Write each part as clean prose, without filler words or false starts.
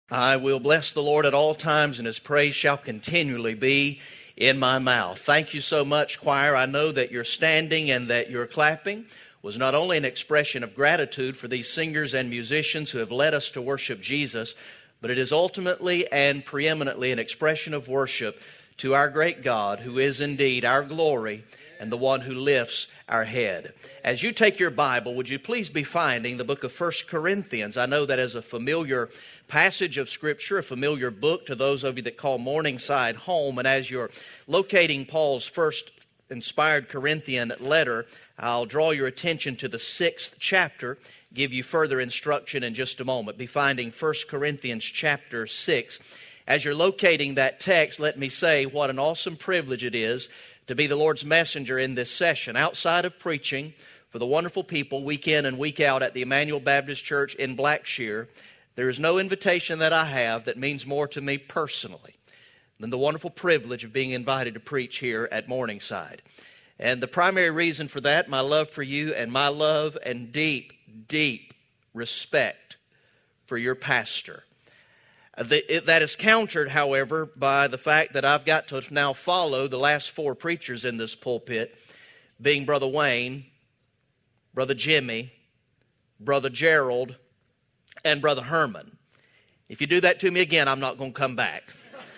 I will bless the Lord at all times, and His praise shall continually be in my mouth. Thank you so much, choir. I know that your standing and that your clapping was not only an expression of gratitude for these singers and musicians who have led us to worship Jesus, but it is ultimately and preeminently an expression of worship to our great God, who is indeed our glory and the one who lifts our head. As you take your Bible, would you please be finding the book of 1 Corinthians? I know that is a familiar passage of Scripture, a familiar book to those of you that call Morningside home. And as you're locating Paul's first inspired Corinthian letter, I'll draw your attention to the 6th chapter, give you further instruction in just a moment. Be finding 1 Corinthians chapter 6. As you're locating that text, let me say what an awesome privilege it is to be the Lord's messenger in this session. Outside of preaching for the wonderful people week in and week out at the Emmanuel Baptist Church in Blackshear, there is no invitation that I have that means more to me personally than the wonderful privilege of being invited to preach here at Morningside. And the primary reason for that, my love for you and my love and deep, deep respect for your pastor. That is countered, however, by the fact that I've got to now follow the last 4 preachers in this pulpit, being Brother Wayne, Brother Jimmy, Brother Gerald, and Brother Herman. If you do that to me again, I'm not going to come back.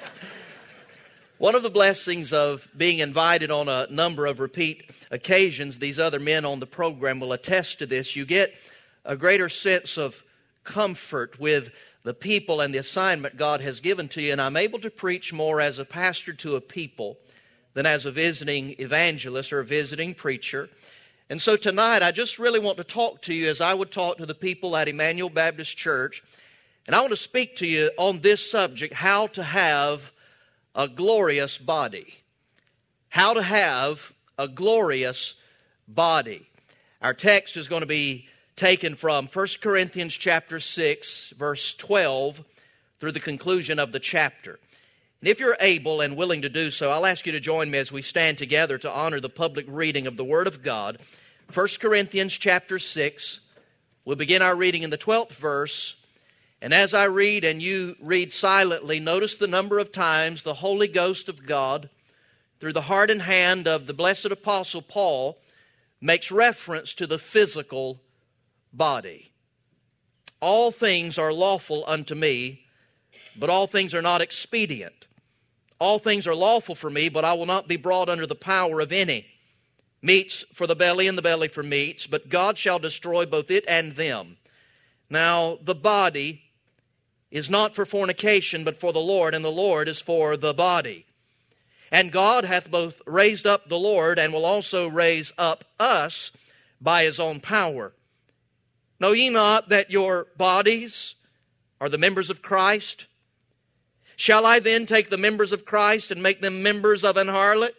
One of the blessings of being invited on a number of repeat occasions, these other men on the program will attest to this, you get a greater sense of comfort with the people and the assignment God has given to you. And I'm able to preach more as a pastor to a people than as a visiting evangelist or a visiting preacher. And so tonight, I just really want to talk to you as I would talk to the people at Emmanuel Baptist Church. And I want to speak to you on this subject, how to have a glorious body. How to have a glorious body. Our text is going to be taken from 1 Corinthians chapter 6, verse 12, through the conclusion of the chapter. And if you're able and willing to do so, I'll ask you to join me as we stand together to honor the public reading of the Word of God. 1 Corinthians chapter 6, we'll begin our reading in the 12th verse. And as I read and you read silently, notice the number of times the Holy Ghost of God, through the heart and hand of the blessed Apostle Paul, makes reference to the physical body. All things are lawful unto me, but all things are not expedient. All things are lawful for me, but I will not be brought under the power of any. Meats for the belly and the belly for meats, but God shall destroy both it and them. Now the body is not for fornication, but for the Lord, and the Lord is for the body. And God hath both raised up the Lord, and will also raise up us by His own power. Know ye not that your bodies are the members of Christ? Shall I then take the members of Christ and make them members of an harlot?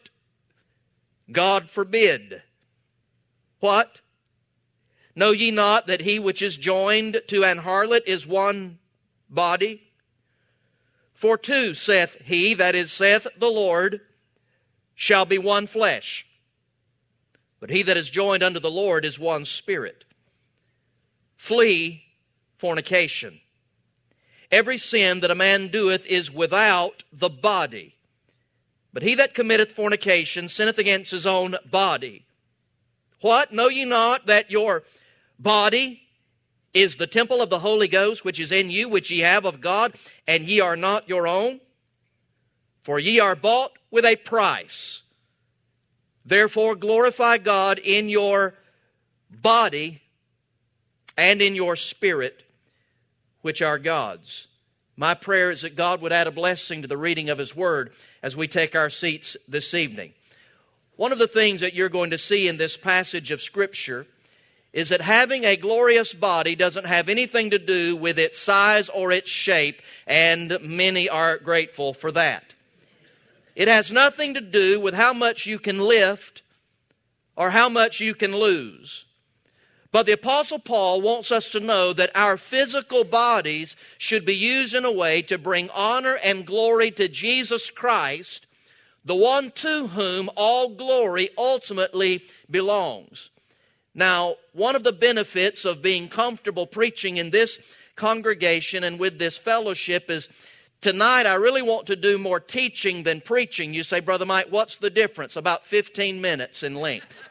God forbid. What? Know ye not that he which is joined to an harlot is one body? For two, saith he, that is, saith the Lord, shall be one flesh. But he that is joined unto the Lord is one spirit. Flee fornication. Every sin that a man doeth is without the body. But he that committeth fornication sinneth against his own body. What? Know ye not that your body is the temple of the Holy Ghost, which is in you, which ye have of God, and ye are not your own? For ye are bought with a price. Therefore glorify God in your body and in your spirit, which are God's. My prayer is that God would add a blessing to the reading of His Word as we take our seats this evening. One of the things that you're going to see in this passage of Scripture is that having a glorious body doesn't have anything to do with its size or its shape, and many are grateful for that. It has nothing to do with how much you can lift or how much you can lose. But the Apostle Paul wants us to know that our physical bodies should be used in a way to bring honor and glory to Jesus Christ, the one to whom all glory ultimately belongs. Now, one of the benefits of being comfortable preaching in this congregation and with this fellowship is tonight I really want to do more teaching than preaching. You say, Brother Mike, what's the difference? About 15 minutes in length.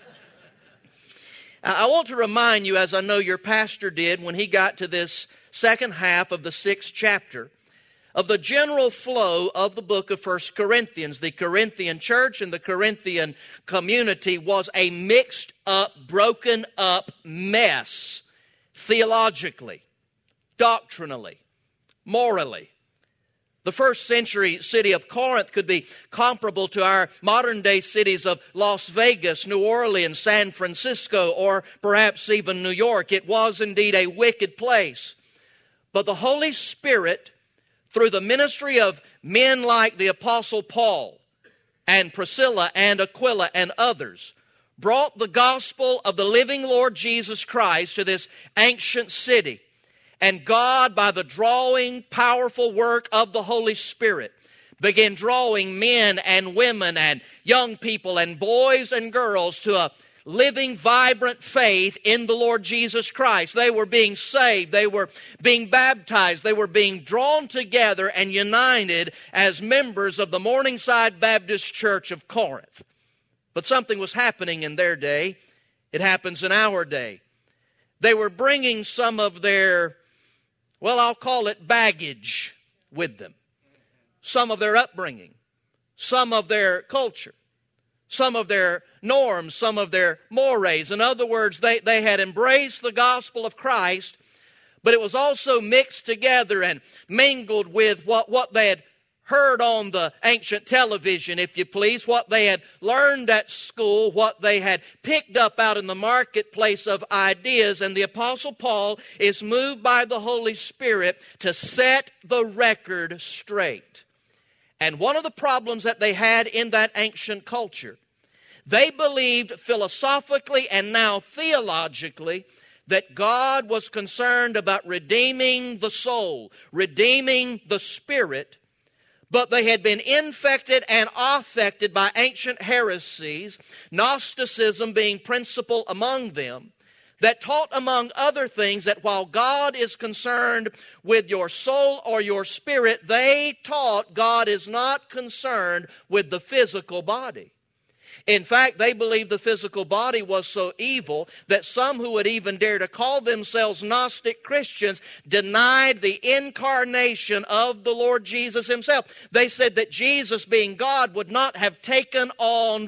I want to remind you, as I know your pastor did when he got to this second half of the 6th chapter, of the general flow of the book of 1 Corinthians. The Corinthian church and the Corinthian community was a mixed up, broken up mess, theologically, doctrinally, morally. The first century city of Corinth could be comparable to our modern day cities of Las Vegas, New Orleans, San Francisco, or perhaps even New York. It was indeed a wicked place. But the Holy Spirit, through the ministry of men like the Apostle Paul and Priscilla and Aquila and others, brought the gospel of the living Lord Jesus Christ to this ancient city. And God, by the drawing, powerful work of the Holy Spirit, began drawing men and women and young people and boys and girls to a living, vibrant faith in the Lord Jesus Christ. They were being saved. They were being baptized. They were being drawn together and united as members of the Morningside Baptist Church of Corinth. But something was happening in their day. It happens in our day. They were bringing some of their, well, I'll call it baggage with them. Some of their upbringing, some of their culture, some of their norms, some of their mores. In other words, they had embraced the gospel of Christ, but it was also mixed together and mingled with what they had heard on the ancient television, if you please, what they had learned at school, what they had picked up out in the marketplace of ideas. And the Apostle Paul is moved by the Holy Spirit to set the record straight. And one of the problems that they had in that ancient culture, they believed philosophically and now theologically that God was concerned about redeeming the soul, redeeming the spirit, but they had been infected and affected by ancient heresies, Gnosticism being principal among them, that taught, among other things, that while God is concerned with your soul or your spirit, they taught God is not concerned with the physical body. In fact, they believed the physical body was so evil that some who would even dare to call themselves Gnostic Christians denied the incarnation of the Lord Jesus Himself. They said that Jesus, being God, would not have taken on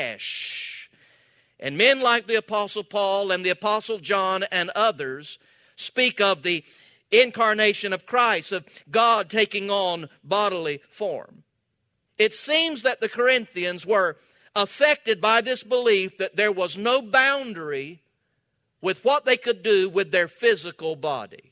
flesh. And men like the Apostle Paul and the Apostle John and others speak of the incarnation of Christ, of God taking on bodily form. It seems that the Corinthians were affected by this belief that there was no boundary with what they could do with their physical body.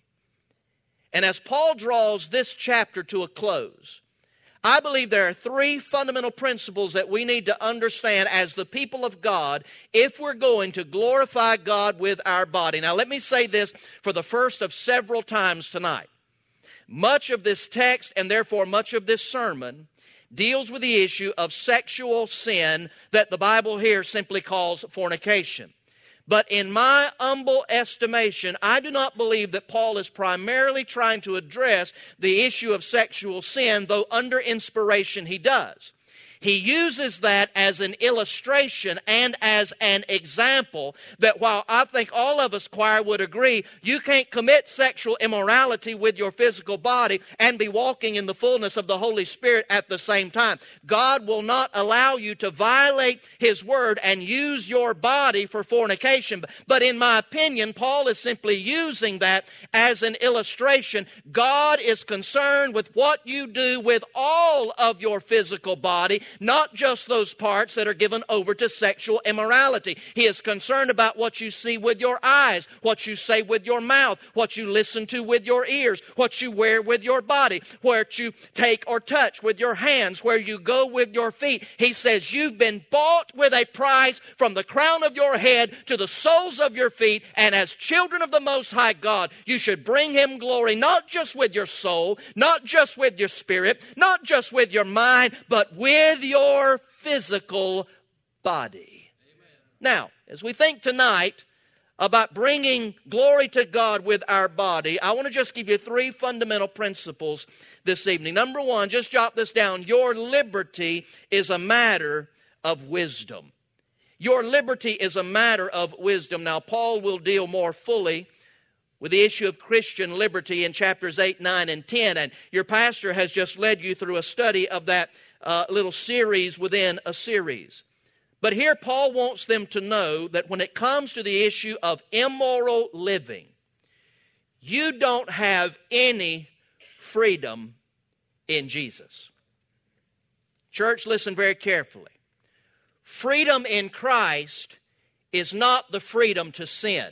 And as Paul draws this chapter to a close, I believe there are three fundamental principles that we need to understand as the people of God if we're going to glorify God with our body. Now, let me say this for the first of several times tonight. Much of this text, and therefore much of this sermon, deals with the issue of sexual sin that the Bible here simply calls fornication. But in my humble estimation, I do not believe that Paul is primarily trying to address the issue of sexual sin, though under inspiration he does. He uses that as an illustration and as an example that while I think all of us, choir, would agree, you can't commit sexual immorality with your physical body and be walking in the fullness of the Holy Spirit at the same time. God will not allow you to violate His Word and use your body for fornication. But in my opinion, Paul is simply using that as an illustration. God is concerned with what you do with all of your physical body, not just those parts that are given over to sexual immorality. He is concerned about what you see with your eyes, what you say with your mouth, what you listen to with your ears, what you wear with your body, what you take or touch with your hands, where you go with your feet. He says you've been bought with a price from the crown of your head to the soles of your feet, and as children of the Most High God, you should bring Him glory, not just with your soul, not just with your spirit, not just with your mind, but with your physical body. Amen. Now, as we think tonight about bringing glory to God with our body, I want to just give you 3 fundamental principles this evening. Number 1, just jot this down. Your liberty is a matter of wisdom. Your liberty is a matter of wisdom. Now, Paul will deal more fully with the issue of Christian liberty in chapters 8, 9, and 10. And your pastor has just led you through a study of that little series within a series. But here Paul wants them to know that when it comes to the issue of immoral living, you don't have any freedom in Jesus. Church, listen very carefully. Freedom in Christ is not the freedom to sin.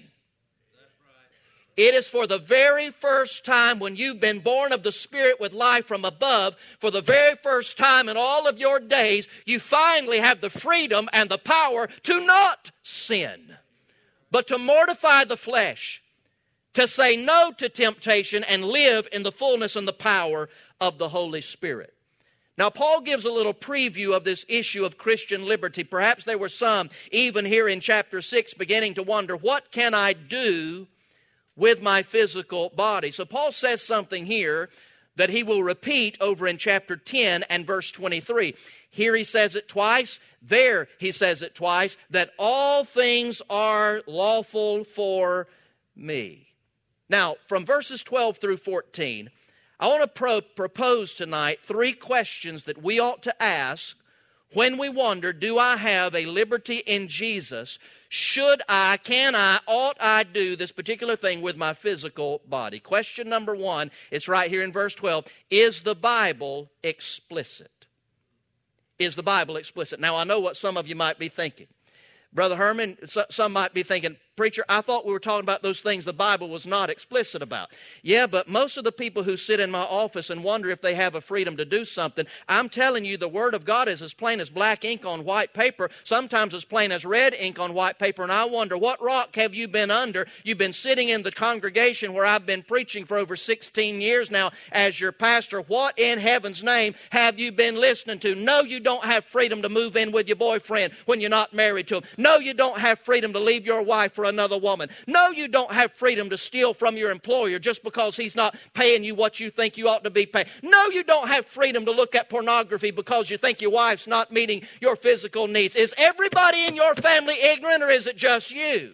It is for the very first time when you've been born of the Spirit with life from above, for the very first time in all of your days, you finally have the freedom and the power to not sin, but to mortify the flesh, to say no to temptation and live in the fullness and the power of the Holy Spirit. Now, Paul gives a little preview of this issue of Christian liberty. Perhaps there were some, even here in chapter 6, beginning to wonder, what can I do with my physical body? So Paul says something here that he will repeat over in chapter 10 and verse 23. Here he says it twice. There he says it twice, that all things are lawful for me. Now, from verses 12 through 14, I want to propose tonight 3 questions that we ought to ask when we wonder, do I have a liberty in Jesus? Should I, can I, ought I do this particular thing with my physical body? Question number 1, it's right here in verse 12. Is the Bible explicit? Is the Bible explicit? Now, I know what some of you might be thinking. Brother Herman, some might be thinking, preacher, I thought we were talking about those things the Bible was not explicit about. Yeah, but most of the people who sit in my office and wonder if they have a freedom to do something, I'm telling you the Word of God is as plain as black ink on white paper, sometimes as plain as red ink on white paper, and I wonder, what rock have you been under? You've been sitting in the congregation where I've been preaching for over 16 years now as your pastor. What in heaven's name have you been listening to? No, you don't have freedom to move in with your boyfriend when you're not married to him. No, you don't have freedom to leave your wife for another woman. No, you don't have freedom to steal from your employer just because he's not paying you what you think you ought to be paying. No, you don't have freedom to look at pornography because you think your wife's not meeting your physical needs. Is everybody in your family ignorant, or is it just you?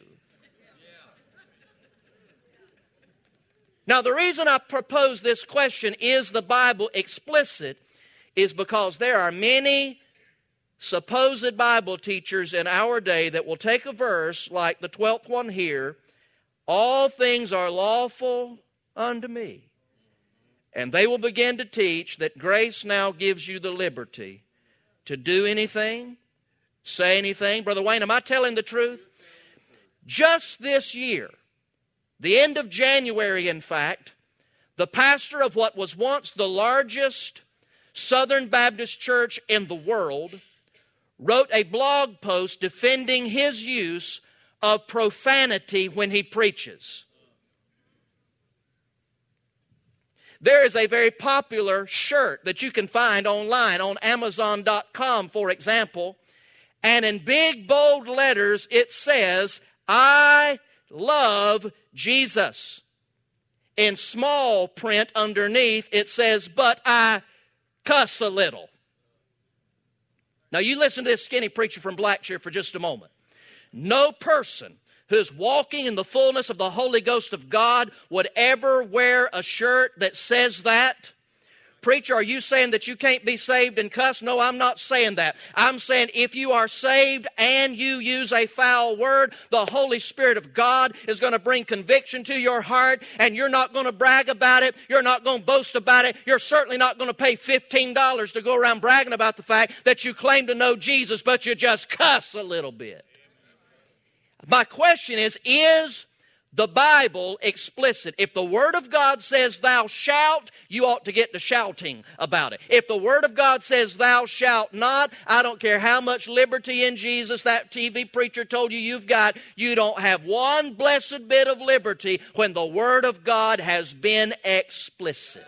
Now, the reason I propose this question, is the Bible explicit, is because there are many supposed Bible teachers in our day that will take a verse like the 12th one here, all things are lawful unto me, and they will begin to teach that grace now gives you the liberty to do anything, say anything. Brother Wayne, am I telling the truth? Just this year, the end of January, in fact, the pastor of what was once the largest Southern Baptist church in the world wrote a blog post defending his use of profanity when he preaches. There is a very popular shirt that you can find online on Amazon.com, for example, and in big, bold letters it says, I love Jesus. In small print underneath it says, but I cuss a little. Now, you listen to this skinny preacher from Blackshear for just a moment. No person who's walking in the fullness of the Holy Ghost of God would ever wear a shirt that says that. Preacher, are you saying that you can't be saved and cuss? No, I'm not saying that. I'm saying if you are saved and you use a foul word, the Holy Spirit of God is going to bring conviction to your heart, and you're not going to brag about it. You're not going to boast about it. You're certainly not going to pay $15 to go around bragging about the fact that you claim to know Jesus, but you just cuss a little bit. My question is the Bible explicit? If the Word of God says thou shalt, you ought to get to shouting about it. If the Word of God says thou shalt not, I don't care how much liberty in Jesus that TV preacher told you you've got, you don't have one blessed bit of liberty when the Word of God has been explicit.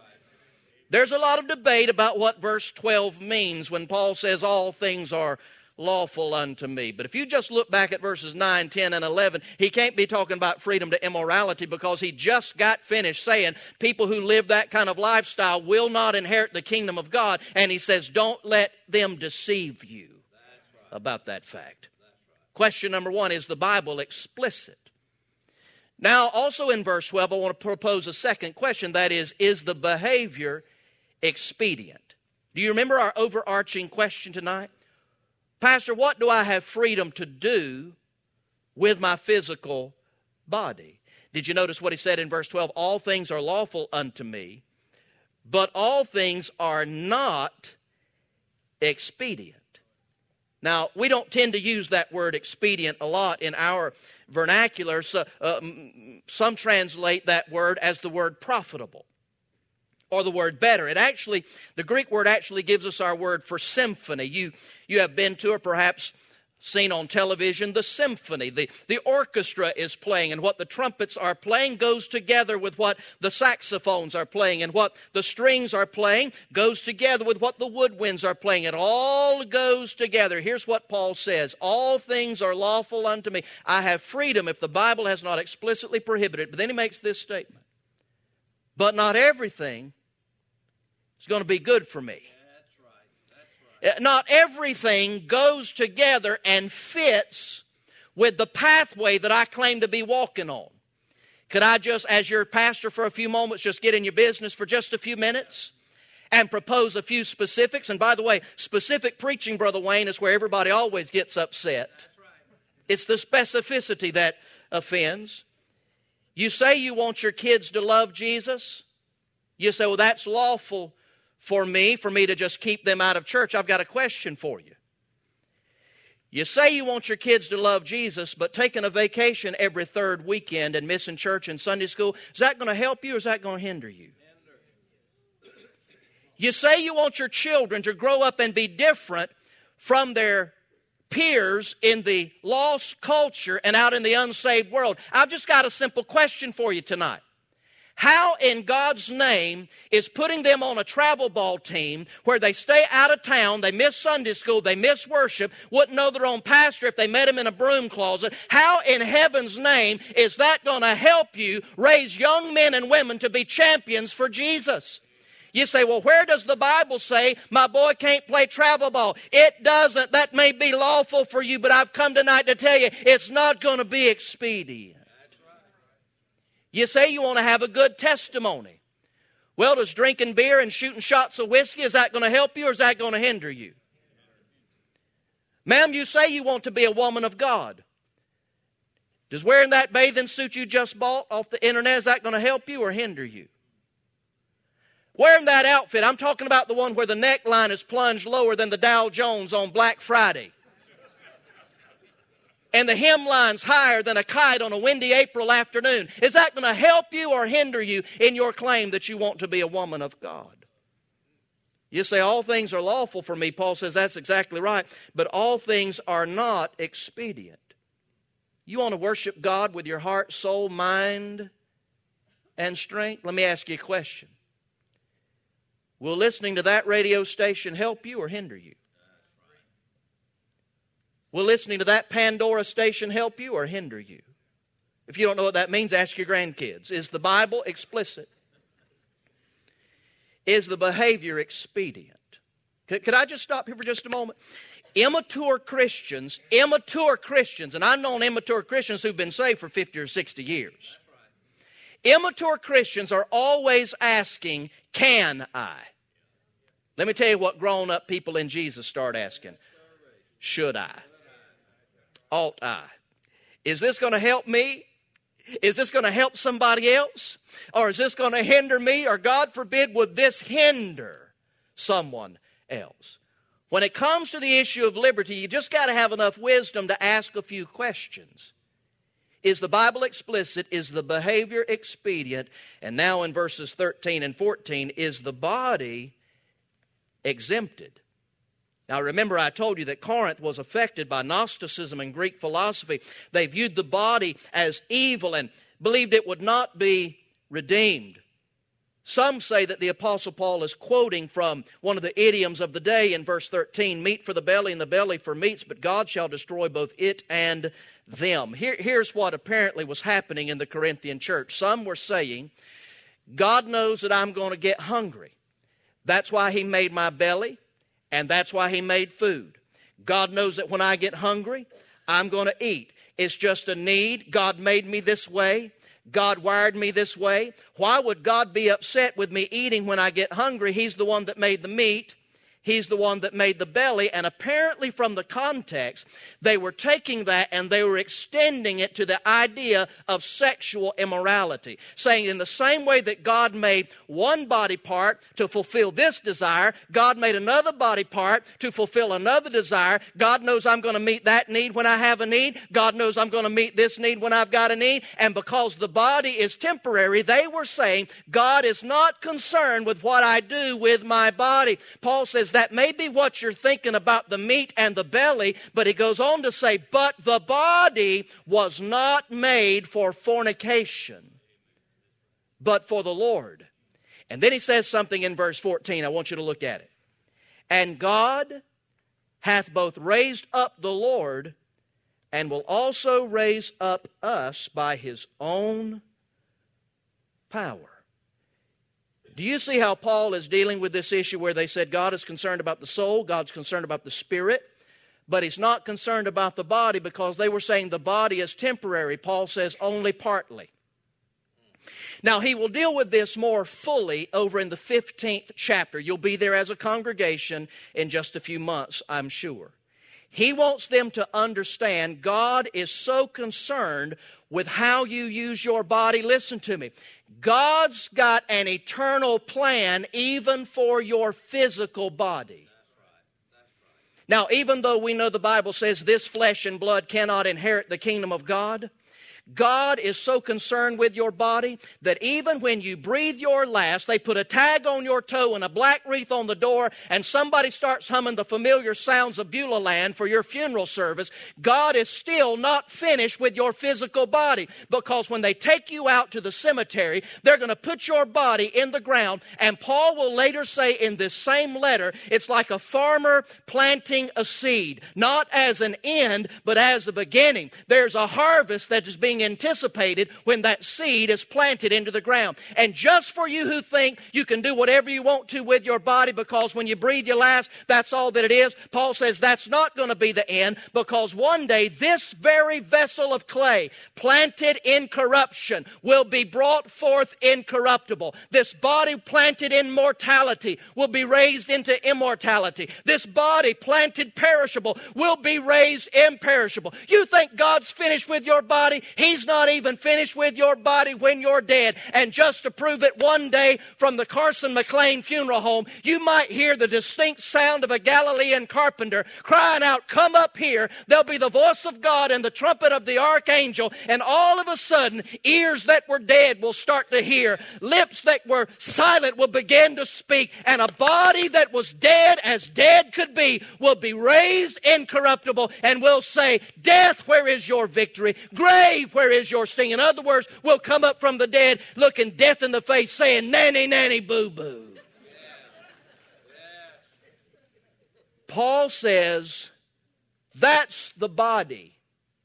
There's a lot of debate about what verse 12 means when Paul says all things are lawful unto me. But if you just look back at verses 9, 10, and 11, he can't be talking about freedom to immorality, because he just got finished saying people who live that kind of lifestyle will not inherit the kingdom of God. And he says, don't let them deceive you about that fact. Question number one, is the Bible explicit? Now, also in verse 12, I want to propose a second question. That is the behavior expedient? Do you remember our overarching question tonight? Pastor, what do I have freedom to do with my physical body? Did you notice what he said in verse 12? All things are lawful unto me, but all things are not expedient. Now, we don't tend to use that word expedient a lot in our vernacular. So, some translate that word as the word profitable or the word better. The Greek word actually gives us our word for symphony. You have been to, or perhaps seen on television, the symphony. The orchestra is playing, and what the trumpets are playing goes together with what the saxophones are playing, and what the strings are playing goes together with what the woodwinds are playing. It all goes together. Here's what Paul says: all things are lawful unto me. I have freedom if the Bible has not explicitly prohibited. But then he makes this statement: but not everything is going to be good for me. Not everything goes together and fits with the pathway that I claim to be walking on. Could I just, as your pastor for a few moments, just get in your business for just a few minutes and propose a few specifics? And by the way, specific preaching, Brother Wayne, is where everybody always gets upset. It's the specificity that offends. You say you want your kids to love Jesus. You say, well, that's lawful for me to just keep them out of church. I've got a question for you. You say you want your kids to love Jesus, but taking a vacation every third weekend and missing church and Sunday school, is that going to help you or is that going to hinder you? You say you want your children to grow up and be different from their peers in the lost culture and out in the unsaved world. I've just got a simple question for you tonight. How in God's name is putting them on a travel ball team where they stay out of town, they miss Sunday school, they miss worship, wouldn't know their own pastor if they met him in a broom closet? How in heaven's name is that going to help you raise young men and women to be champions for Jesus? You say, well, where does the Bible say my boy can't play travel ball? It doesn't. That may be lawful for you, but I've come tonight to tell you it's not going to be expedient. You say you want to have a good testimony. Well, does drinking beer and shooting shots of whiskey, is that going to help you or is that going to hinder you? Ma'am, you say you want to be a woman of God. Does wearing that bathing suit you just bought off the internet, is that going to help you or hinder you? Wearing that outfit, I'm talking about the one where the neckline is plunged lower than the Dow Jones on Black Friday. And the hemline's higher than a kite on a windy April afternoon. Is that going to help you or hinder you in your claim that you want to be a woman of God? You say, all things are lawful for me. Paul says that's exactly right. But all things are not expedient. You want to worship God with your heart, soul, mind, and strength? Let me ask you a question. Will listening to that radio station help you or hinder you? Will listening to that Pandora station help you or hinder you? If you don't know what that means, ask your grandkids. Is the Bible explicit? Is the behavior expedient? Could I just stop here for just a moment? Immature Christians, and I've known immature Christians who've been saved for 50 or 60 years. Immature Christians are always asking, can I? Let me tell you what grown-up people in Jesus start asking. Should I? Ought I? Is this going to help me? Is this going to help somebody else? Or is this going to hinder me? Or God forbid, would this hinder someone else? When it comes to the issue of liberty, you just got to have enough wisdom to ask a few questions. Is the Bible explicit? Is the behavior expedient? And now in verses 13 and 14, is the body exempted? Now remember, I told you that Corinth was affected by Gnosticism and Greek philosophy. They viewed the body as evil and believed it would not be redeemed. Some say that the Apostle Paul is quoting from one of the idioms of the day in verse 13, meat for the belly and the belly for meats, but God shall destroy both it and them. Here's what apparently was happening in the Corinthian church. Some were saying, God knows that I'm going to get hungry. That's why He made my belly, and that's why He made food. God knows that when I get hungry, I'm going to eat. It's just a need. God made me this way. God wired me this way. Why would God be upset with me eating when I get hungry? He's the one that made the meat. He's the one that made the belly. And apparently from the context, they were taking that and they were extending it to the idea of sexual immorality. Saying in the same way that God made one body part to fulfill this desire, God made another body part to fulfill another desire. God knows I'm going to meet that need when I have a need. God knows I'm going to meet this need when I've got a need. And because the body is temporary, they were saying God is not concerned with what I do with my body. Paul says, that may be what you're thinking about the meat and the belly, but he goes on to say, but the body was not made for fornication, but for the Lord. And then he says something in verse 14. I want you to look at it. And God hath both raised up the Lord and will also raise up us by His own power. Do you see how Paul is dealing with this issue where they said God is concerned about the soul, God's concerned about the spirit, but He's not concerned about the body because they were saying the body is temporary. Paul says only partly. Now, he will deal with this more fully over in the 15th chapter. You'll be there as a congregation in just a few months, I'm sure. He wants them to understand God is so concerned with how you use your body. Listen to me. God's got an eternal plan even for your physical body. Now, even though we know the Bible says this flesh and blood cannot inherit the kingdom of God, God is so concerned with your body that even when you breathe your last, they put a tag on your toe and a black wreath on the door, and somebody starts humming the familiar sounds of Beulah Land for your funeral service, God is still not finished with your physical body, because when they take you out to the cemetery, they're going to put your body in the ground, and Paul will later say in this same letter, it's like a farmer planting a seed, not as an end, but as a beginning. There's a harvest that is being anticipated when that seed is planted into the ground. And just for you who think you can do whatever you want to with your body because when you breathe your last, that's all that it is, Paul says that's not going to be the end, because one day this very vessel of clay planted in corruption will be brought forth incorruptible. This body planted in mortality will be raised into immortality. This body planted perishable will be raised imperishable. You think God's finished with your body? He's not even finished with your body when you're dead. And just to prove it, one day from the Carson McLean funeral home, you might hear the distinct sound of a Galilean carpenter crying out, "Come up here." There'll be the voice of God and the trumpet of the archangel, and all of a sudden, ears that were dead will start to hear. Lips that were silent will begin to speak, and a body that was dead as dead could be will be raised incorruptible and will say, "Death, where is your victory? Grave, where is your sting?" In other words, we'll come up from the dead looking death in the face saying, "Nanny, nanny, boo, boo." Paul says, that's the body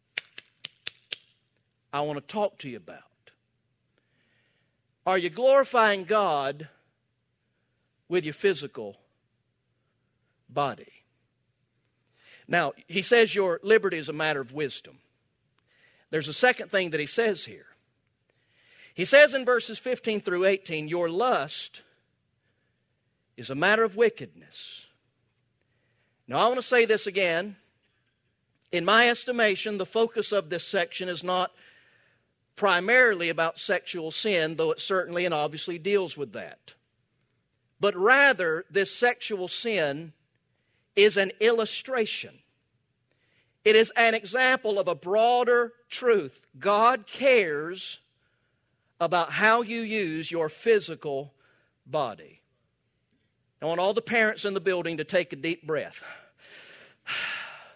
I want to talk to you about. Are you glorifying God with your physical body? Now, he says your liberty is a matter of wisdom. There's a second thing that he says here. He says in verses 15 through 18, your lust is a matter of wickedness. Now, I want to say this again. In my estimation, the focus of this section is not primarily about sexual sin, though it certainly and obviously deals with that. But rather, this sexual sin is an illustration. It is an example of a broader truth. God cares about how you use your physical body. I want all the parents in the building to take a deep breath.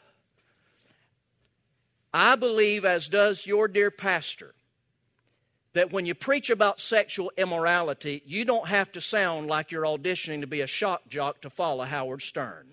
I believe, as does your dear pastor, that when you preach about sexual immorality, you don't have to sound like you're auditioning to be a shock jock to follow Howard Stern.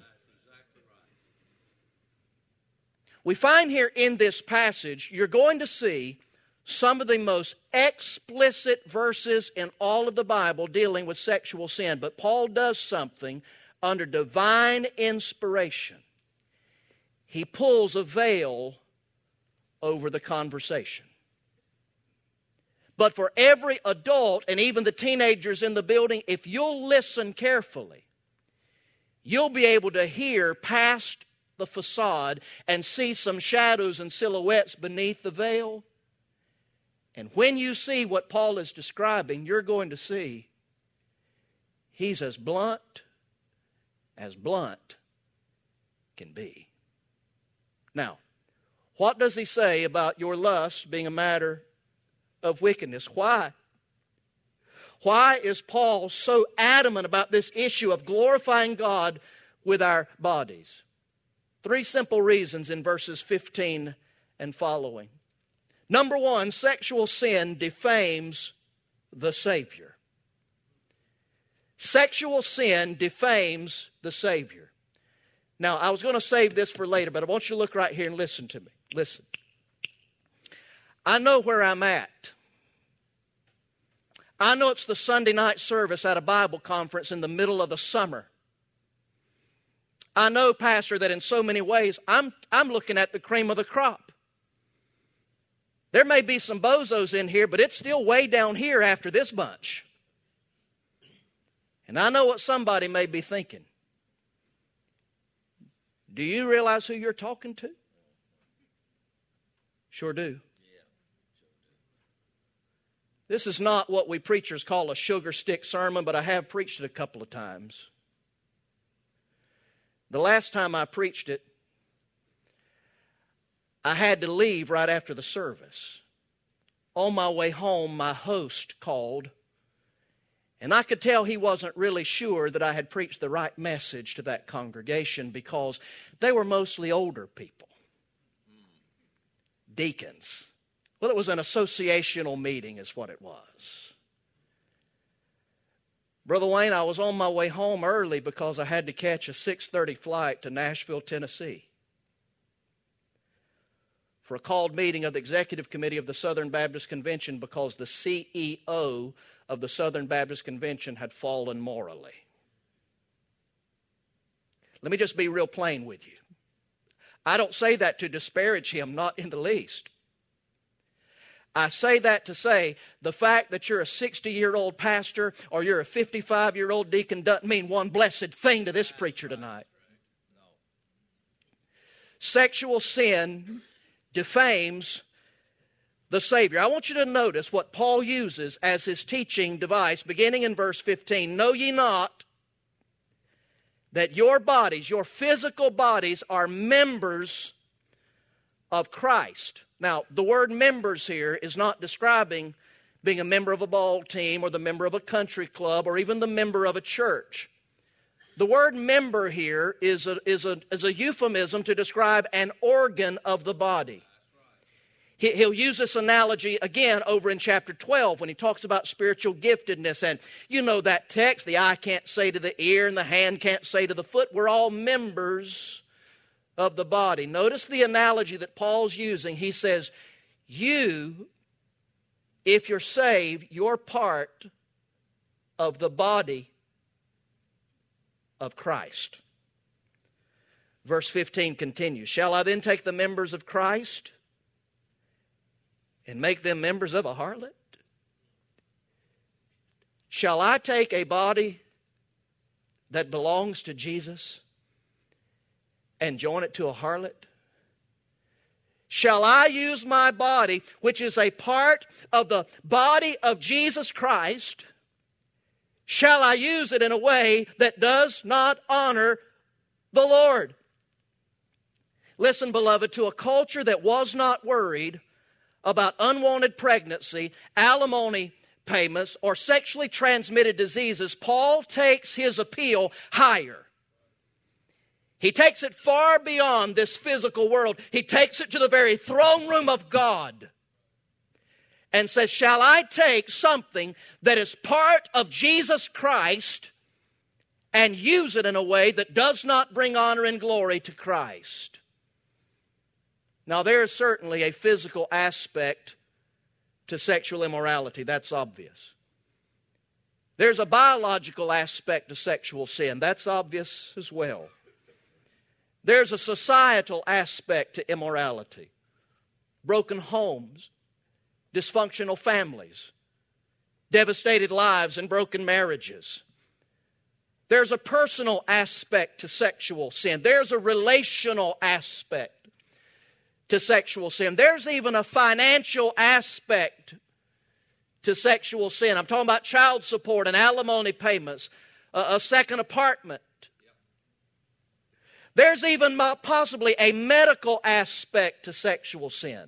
We find here in this passage, you're going to see some of the most explicit verses in all of the Bible dealing with sexual sin. But Paul does something under divine inspiration. He pulls a veil over the conversation. But for every adult and even the teenagers in the building, if you'll listen carefully, you'll be able to hear past the facade and see some shadows and silhouettes beneath the veil. And when you see what Paul is describing, you're going to see he's as blunt can be. Now, what does he say about your lust being a matter of wickedness? Why? Why is Paul so adamant about this issue of glorifying God with our bodies? 3 simple reasons in verses 15 and following. Number 1, sexual sin defames the Savior. Sexual sin defames the Savior. Now, I was going to save this for later, but I want you to look right here and listen to me. Listen. I know where I'm at. I know it's the Sunday night service at a Bible conference in the middle of the summer. I know, Pastor, that in so many ways I'm looking at the cream of the crop. There may be some bozos in here, but it's still way down here after this bunch. And I know what somebody may be thinking. Do you realize who you're talking to? Sure do. This is not what we preachers call a sugar stick sermon, but I have preached it a couple of times. The last time I preached it, I had to leave right after the service. On my way home, my host called, and I could tell he wasn't really sure that I had preached the right message to that congregation because they were mostly older people. Deacons. Well, it was an associational meeting is what it was. Brother Wayne, I was on my way home early because I had to catch a 6:30 flight to Nashville, Tennessee, for a called meeting of the Executive Committee of the Southern Baptist Convention because the CEO of the Southern Baptist Convention had fallen morally. Let me just be real plain with you. I don't say that to disparage him, not in the least. I say that to say the fact that you're a 60-year-old pastor or you're a 55-year-old deacon doesn't mean one blessed thing to this preacher tonight. Sexual sin defames the Savior. I want you to notice what Paul uses as his teaching device beginning in verse 15. Know ye not that your bodies, your physical bodies, are members of Christ. Now, the word members here is not describing being a member of a ball team or the member of a country club or even the member of a church. The word member here is a euphemism to describe an organ of the body. He'll use this analogy again over in chapter 12 when he talks about spiritual giftedness. And you know that text, the eye can't say to the ear and the hand can't say to the foot. We're all members of the body. Notice the analogy that Paul's using. He says, you, if you're saved, you're part of the body of Christ. Verse 15 continues, shall I then take the members of Christ and make them members of a harlot? Shall I take a body that belongs to Jesus and join it to a harlot? Shall I use my body, which is a part of the body of Jesus Christ, shall I use it in a way that does not honor the Lord? Listen, beloved, to a culture that was not worried about unwanted pregnancy, alimony payments, or sexually transmitted diseases, Paul takes his appeal higher. He takes it far beyond this physical world. He takes it to the very throne room of God. and says, shall I take something that is part of Jesus Christ and use it in a way that does not bring honor and glory to Christ? Now, there is certainly a physical aspect to sexual immorality. That's obvious. There's a biological aspect to sexual sin. That's obvious as well. There's a societal aspect to immorality. Broken homes, dysfunctional families, devastated lives and broken marriages. There's a personal aspect to sexual sin. There's a relational aspect to sexual sin. There's even a financial aspect to sexual sin. I'm talking about child support and alimony payments, a second apartment. There's even possibly a medical aspect to sexual sin.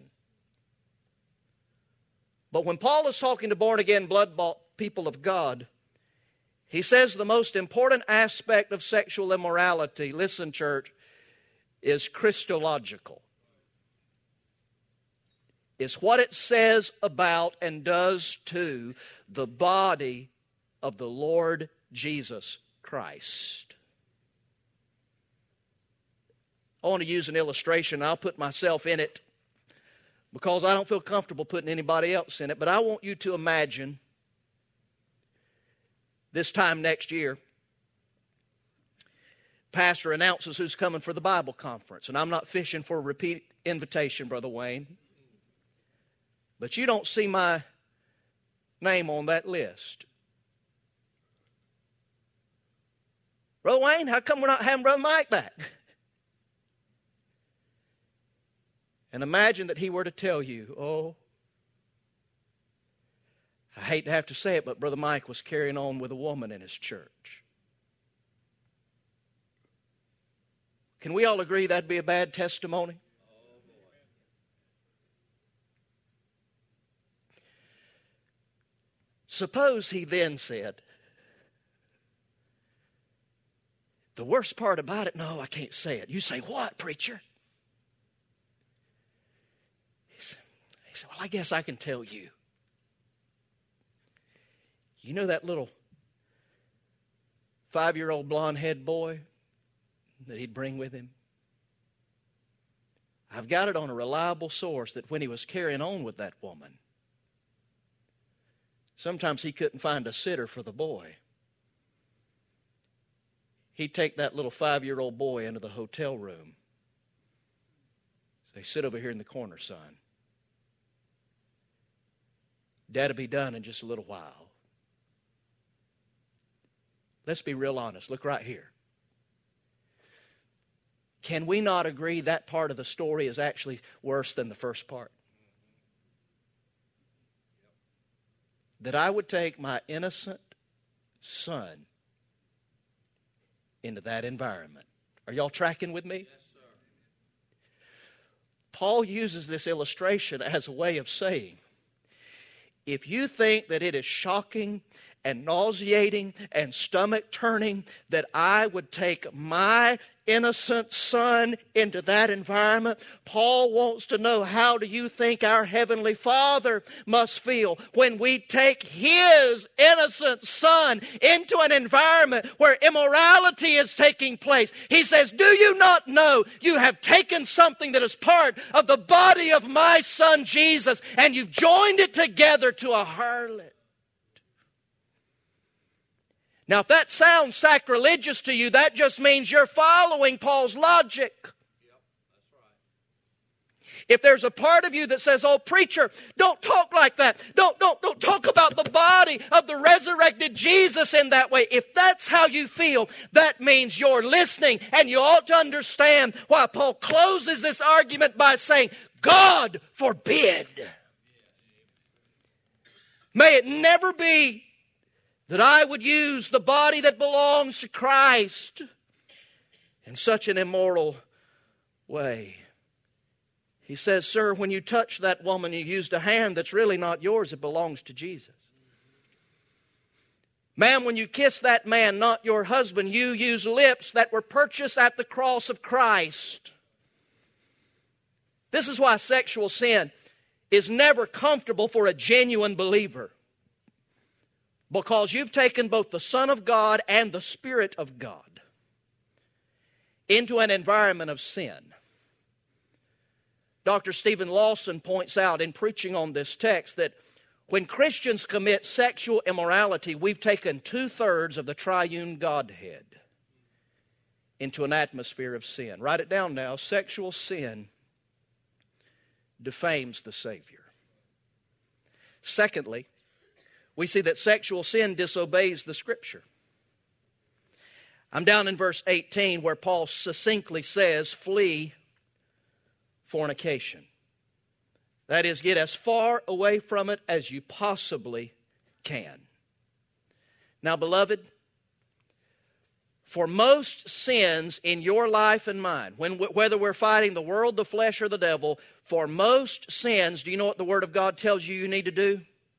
But when Paul is talking to born-again, blood-bought people of God, he says the most important aspect of sexual immorality, listen, church, is Christological. It's what it says about and does to the body of the Lord Jesus Christ. I want to use an illustration. I'll put myself in it because I don't feel comfortable putting anybody else in it. But I want you to imagine this time next year, pastor announces who's coming for the Bible conference. And I'm not fishing for a repeat invitation, Brother Wayne. But you don't see my name on that list. Brother Wayne, how come we're not having Brother Mike back? And imagine that he were to tell you, oh, I hate to have to say it, but Brother Mike was carrying on with a woman in his church. Can we all agree that'd be a bad testimony? Suppose he then said, the worst part about it, no, I can't say it. You say, what, preacher? He said, well, I guess I can tell you. You know that little 5-year-old blonde-head boy that he'd bring with him? I've got it on a reliable source that when he was carrying on with that woman, sometimes he couldn't find a sitter for the boy. He'd take that little 5-year-old boy into the hotel room. Say, sit over here in the corner, son. Dad'll be done in just a little while. Let's be real honest. Look right here. Can we not agree that part of the story is actually worse than the first part? That I would take my innocent son into that environment. Are y'all tracking with me? Yes, sir. Paul uses this illustration as a way of saying, if you think that it is shocking and nauseating and stomach-turning that I would take my innocent son into that environment, Paul wants to know, how do you think our Heavenly Father must feel when we take His innocent son into an environment where immorality is taking place? He says, do you not know you have taken something that is part of the body of my son Jesus and you've joined it together to a harlot? Now, if that sounds sacrilegious to you, that just means you're following Paul's logic. Yep, that's right. If there's a part of you that says, oh, preacher, don't talk like that. Don't talk about the body of the resurrected Jesus in that way. If that's how you feel, that means you're listening, and you ought to understand why Paul closes this argument by saying, God forbid. May it never be that I would use the body that belongs to Christ in such an immoral way. He says, sir, when you touch that woman, you used a hand that's really not yours. It belongs to Jesus. Ma'am, when you kiss that man, not your husband, you use lips that were purchased at the cross of Christ. This is why sexual sin is never comfortable for a genuine believer, because you've taken both the Son of God and the Spirit of God into an environment of sin. Dr. Stephen Lawson points out in preaching on this text that when Christians commit sexual immorality, we've taken 2/3 of the triune Godhead into an atmosphere of sin. Write it down now. Sexual sin defames the Savior. Secondly, we see that sexual sin disobeys the Scripture. I'm down in verse 18 where Paul succinctly says, flee fornication. That is, get as far away from it as you possibly can. Now, beloved, for most sins in your life and mine, whether we're fighting the world, the flesh, or the devil, for most sins, do you know what the Word of God tells you need to do?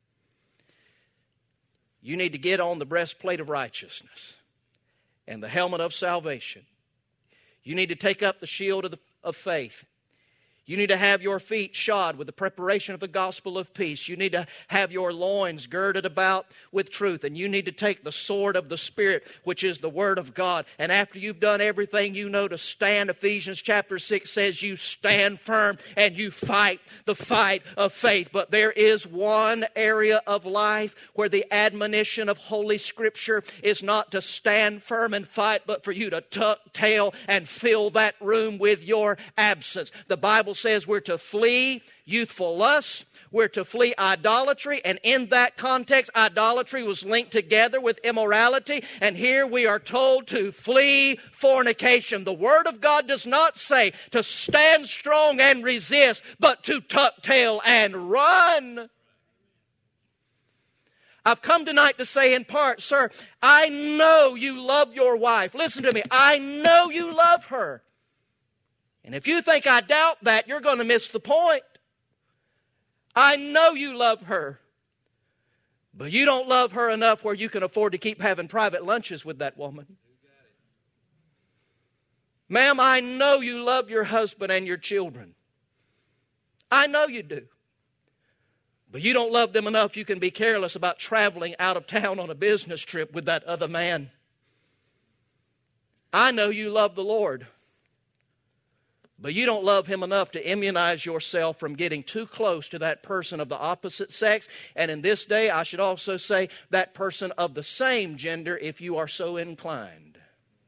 You need to get on the breastplate of righteousness and the helmet of salvation. You need to take up the shield of faith. You need to have your feet shod with the preparation of the gospel of peace. You need to have your loins girded about with truth. And you need to take the sword of the Spirit, which is the Word of God. And after you've done everything you know to stand, Ephesians chapter 6 says you stand firm and you fight the fight of faith. But there is one area of life where the admonition of Holy Scripture is not to stand firm and fight, but for you to tuck tail and fill that room with your absence. The Bible says we're to flee youthful lusts, we're to flee idolatry, and in that context, idolatry was linked together with immorality, and here we are told to flee fornication. The Word of God does not say to stand strong and resist, but to tuck tail and run. I've come tonight to say in part, sir, I know you love your wife. Listen to me, I know you love her. And if you think I doubt that, you're going to miss the point. I know you love her, but you don't love her enough where you can afford to keep having private lunches with that woman. Ma'am, I know you love your husband and your children. I know you do. But you don't love them enough you can be careless about traveling out of town on a business trip with that other man. I know you love the Lord, but you don't love Him enough to immunize yourself from getting too close to that person of the opposite sex. And in this day, I should also say that person of the same gender if you are so inclined.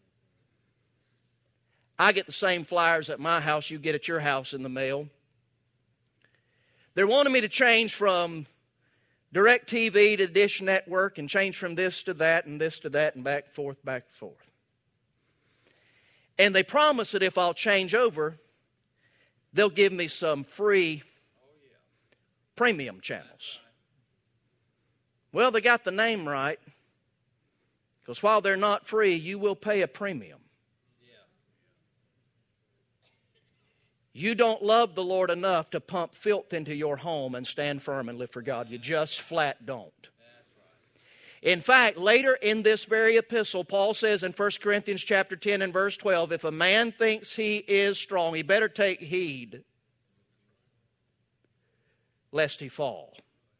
I get the same flyers at my house you get at your house in the mail. They're wanting me to change from DirecTV to Dish Network and change from this to that and this to that and back and forth, back and forth. And they promise that if I'll change over, they'll give me some free premium channels. Well, they got the name right, because while they're not free, you will pay a premium. You don't love the Lord enough to pump filth into your home and stand firm and live for God. You just flat don't. In fact, later in this very epistle, Paul says in 1 Corinthians chapter 10 and verse 12, if a man thinks he is strong, he better take heed lest he fall.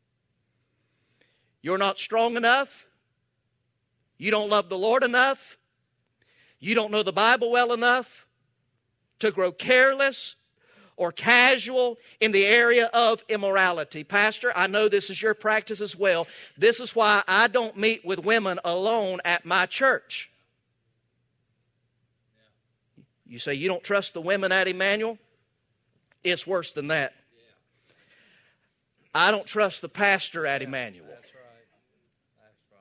You're not strong enough. You don't love the Lord enough. You don't know the Bible well enough to grow careless or casual in the area of immorality. Pastor, I know this is your practice as well. This is why I don't meet with women alone at my church. You say you don't trust the women at Emmanuel? It's worse than that. I don't trust the pastor at Emmanuel. That's right.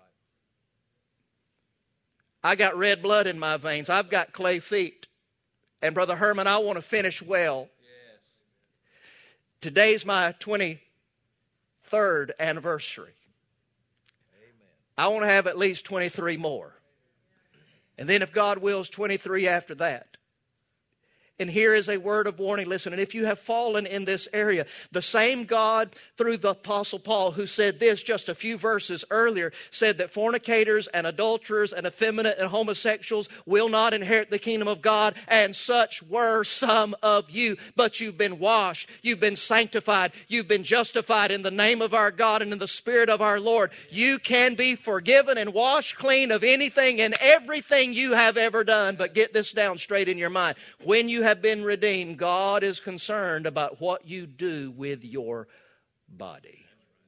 I got red blood in my veins. I've got clay feet. And Brother Herman, I want to finish well. Today's my 23rd anniversary. Amen. I want to have at least 23 more. And then if God wills, 23 after that. And here is a word of warning. Listen, and if you have fallen in this area, the same God through the Apostle Paul, who said this just a few verses earlier, said that fornicators and adulterers and effeminate and homosexuals will not inherit the kingdom of God, and such were some of you. But you've been washed, you've been sanctified, you've been justified in the name of our God and in the Spirit of our Lord. You can be forgiven and washed clean of anything and everything you have ever done. But get this down straight in your mind. When you have been redeemed, God is concerned about what you do with your body.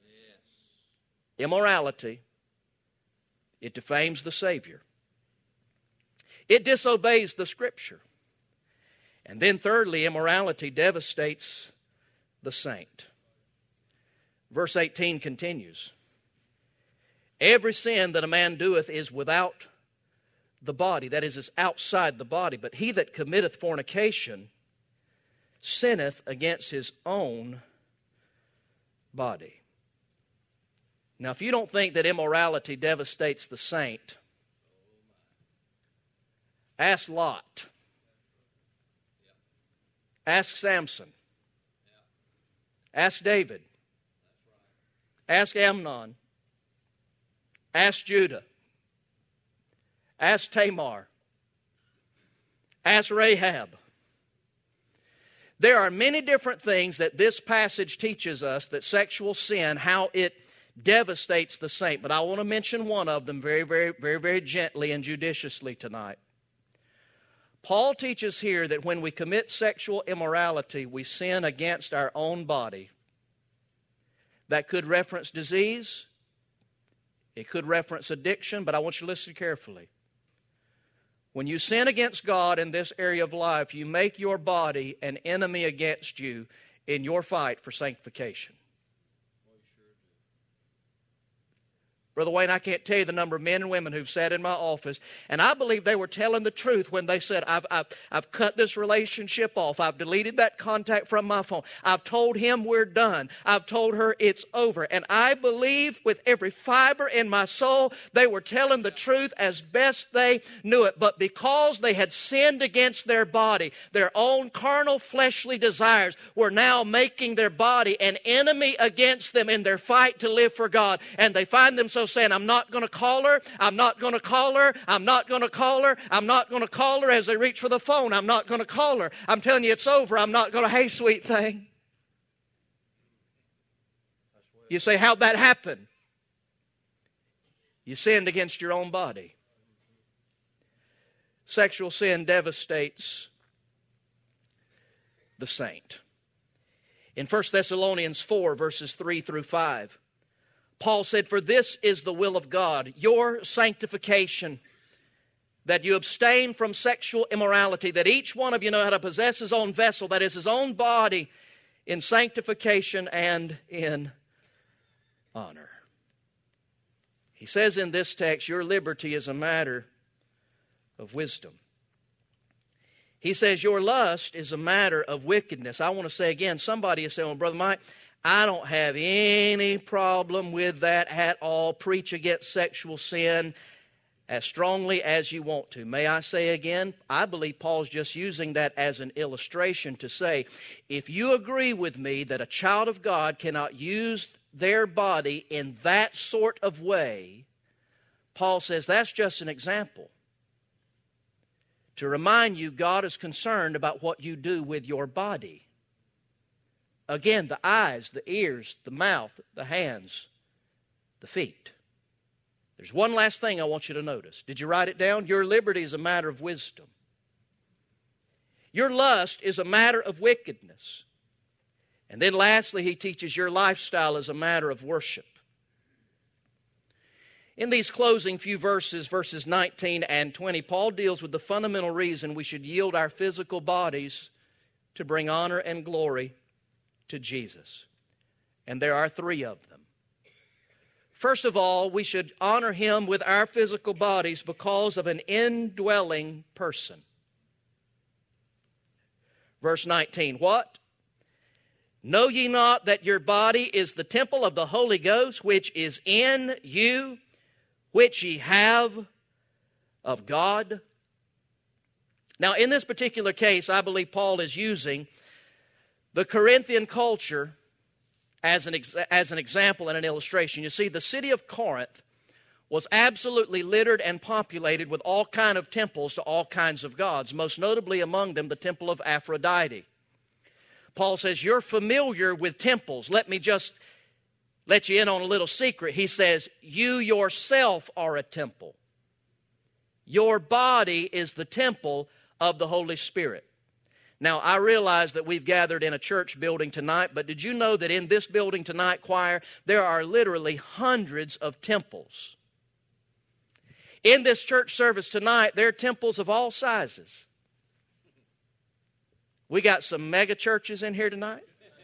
Immorality, it defames the Savior. It disobeys the Scripture. And then thirdly, immorality devastates the saint. Verse 18 continues. Every sin that a man doeth is without the body, that is outside the body. But he that committeth fornication sinneth against his own body. Now, if you don't think that immorality devastates the saint, ask Lot. Ask Samson. Ask David. Ask Amnon. Ask Judah. Ask Tamar. Ask Rahab. There are many different things that this passage teaches us that sexual sin, how it devastates the saint. But I want to mention one of them very, very, very, very gently and judiciously tonight. Paul teaches here that when we commit sexual immorality, we sin against our own body. That could reference disease. It could reference addiction, but I want you to listen carefully. When you sin against God in this area of life, you make your body an enemy against you in your fight for sanctification. Brother Wayne, I can't tell you the number of men and women who've sat in my office, and I believe they were telling the truth when they said, I've cut this relationship off. I've deleted that contact from my phone. I've told him we're done. I've told her it's over. And I believe with every fiber in my soul, they were telling the truth as best they knew it. But because they had sinned against their body, their own carnal fleshly desires were now making their body an enemy against them in their fight to live for God. And they find themselves saying, I'm not going to call her, I'm not going to call her, I'm not going to call her, I'm not going to call her. As they reach for the phone, I'm not going to call her. I'm telling you it's over, I'm not going to, hey sweet thing. You say, how'd that happen? You sinned against your own body. Sexual sin devastates the saint. In 1 Thessalonians 4, verses 3 through 5, Paul said, for this is the will of God, your sanctification, that you abstain from sexual immorality, that each one of you know how to possess his own vessel, that is his own body, in sanctification and in honor. He says in this text, your liberty is a matter of wisdom. He says your lust is a matter of wickedness. I want to say again, somebody is saying, well, Brother Mike, I don't have any problem with that at all. Preach against sexual sin as strongly as you want to. May I say again, I believe Paul's just using that as an illustration to say, if you agree with me that a child of God cannot use their body in that sort of way, Paul says that's just an example. To remind you, God is concerned about what you do with your body. Again, the eyes, the ears, the mouth, the hands, the feet. There's one last thing I want you to notice. Did you write it down? Your liberty is a matter of wisdom. Your lust is a matter of wickedness. And then lastly, he teaches your lifestyle is a matter of worship. In these closing few verses, verses 19 and 20, Paul deals with the fundamental reason we should yield our physical bodies to bring honor and glory to Jesus. And there are three of them. First of all, we should honor Him with our physical bodies because of an indwelling person. Verse 19, what? Know ye not that your body is the temple of the Holy Ghost, which is in you, which ye have of God? Now, in this particular case, I believe Paul is using the Corinthian culture as an example and an illustration. You see, the city of Corinth was absolutely littered and populated with all kinds of temples to all kinds of gods, most notably among them the temple of Aphrodite. Paul says, you're familiar with temples. Let me just let you in on a little secret. He says, you yourself are a temple. Your body is the temple of the Holy Spirit. Now, I realize that we've gathered in a church building tonight, but did you know that in this building tonight, choir, there are literally hundreds of temples? In this church service tonight, there are temples of all sizes. We got some mega churches in here tonight.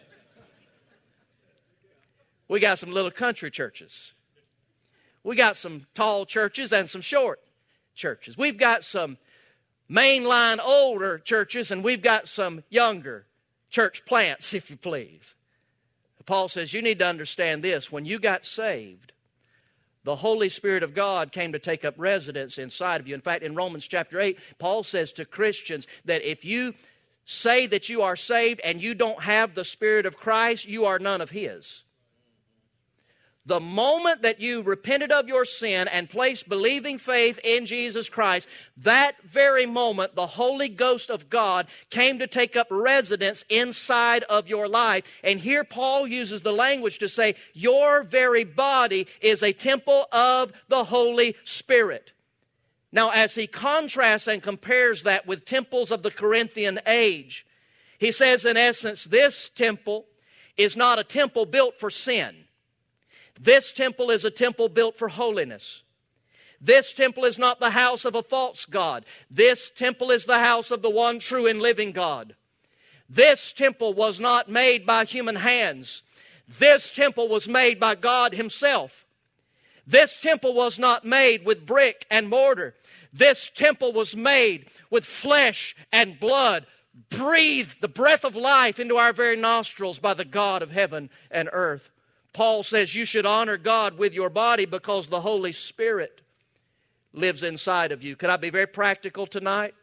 We got some little country churches. We got some tall churches and some short churches. We've got some mainline older churches, and we've got some younger church plants, if you please. Paul says you need to understand this. When you got saved, the Holy Spirit of God came to take up residence inside of you. In fact, in Romans chapter 8, Paul says to Christians that if you say that you are saved and you don't have the Spirit of Christ, you are none of His. The moment that you repented of your sin and placed believing faith in Jesus Christ, that very moment the Holy Ghost of God came to take up residence inside of your life. And here Paul uses the language to say, your very body is a temple of the Holy Spirit. Now, as he contrasts and compares that with temples of the Corinthian age, he says, in essence, this temple is not a temple built for sin. This temple is a temple built for holiness. This temple is not the house of a false god. This temple is the house of the one true and living God. This temple was not made by human hands. This temple was made by God Himself. This temple was not made with brick and mortar. This temple was made with flesh and blood, breathed the breath of life into our very nostrils by the God of heaven and earth. Paul says you should honor God with your body because the Holy Spirit lives inside of you. Could I be very practical tonight?